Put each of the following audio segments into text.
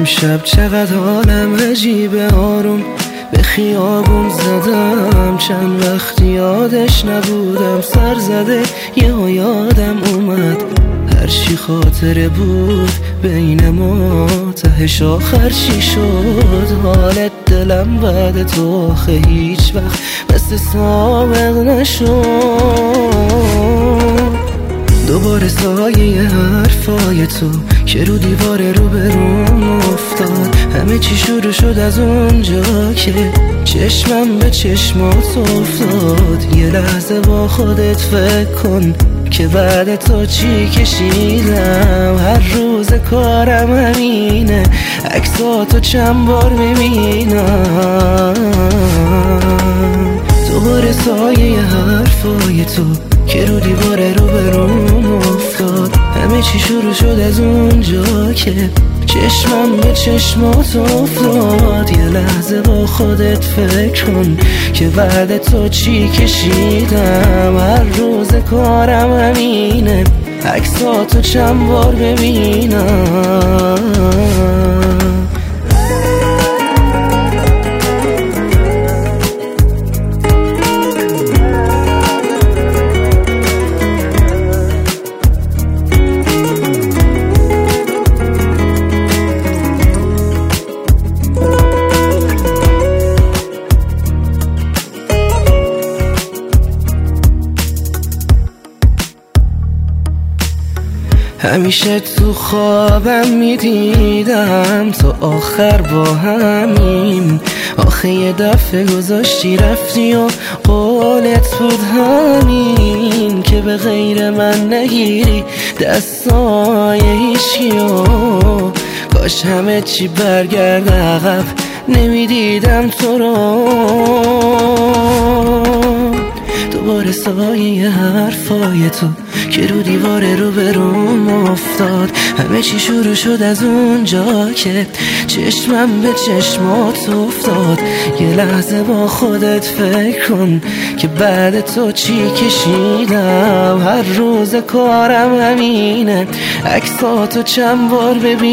امشب چقدر حالم عجیبه، آروم به خیابون زدم، چند وقت یادش نبودم، سر زده یه یادم اومد هر چی خاطره بود بین ما، تهش آخر چی شد؟ حالت دلم بعد تو آخه هیچ وقت مثل سابق نشد. دوباره سایه حرفای تو که رو دیوار رو برون افتاد، همه چی شروع شد از اونجا که چشمم به چشمات افتاد. یه لحظه با خودت فکر کن که بعد تو چی کشیدم، هر روز کارم همینه عکساتو چند بار ببینم. دوباره سایه حرفای تو که رو دیوار رو برون افتاد، همه چی شروع شد از اونجا که چشمم به چشمات افتاد. یه لحظه با خودت فکر کن که بعد تو چی کشیدم، هر روز کارم همینه عکساتو چند بار ببینم. همیشه تو خوابم میدیدم تو آخر با همین، آخه یه دفعه گذاشتی رفتی و قولت بود همین که به غیر من نگیری دستای هیچکیو. کاش همه چی برگرد عقب، نمیدیدم تو رو. دوباره سایه حرفای تو که رو دیوار رو برون افتاد، همه چی شروع شد از اونجا که چشمم به چشمات افتاد. یه لحظه با خودت فکر کن که بعد تو چی کشیدم، هر روز کارم همینه عکساتو چند بار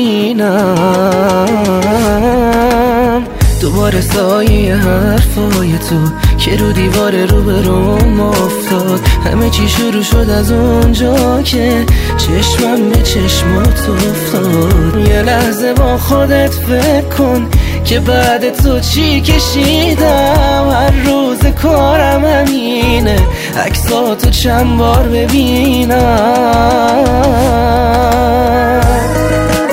ببینم. دوباره سایه حرفای تو که رو دیوار رو برون افتاد، همه چی شروع شد از اونجا که چشمم به چشمات افتاد. یه لحظه با خودت فکر کن که بعد تو چی کشیدم، هر روز کارم همینه عکساتو چند بار ببینم.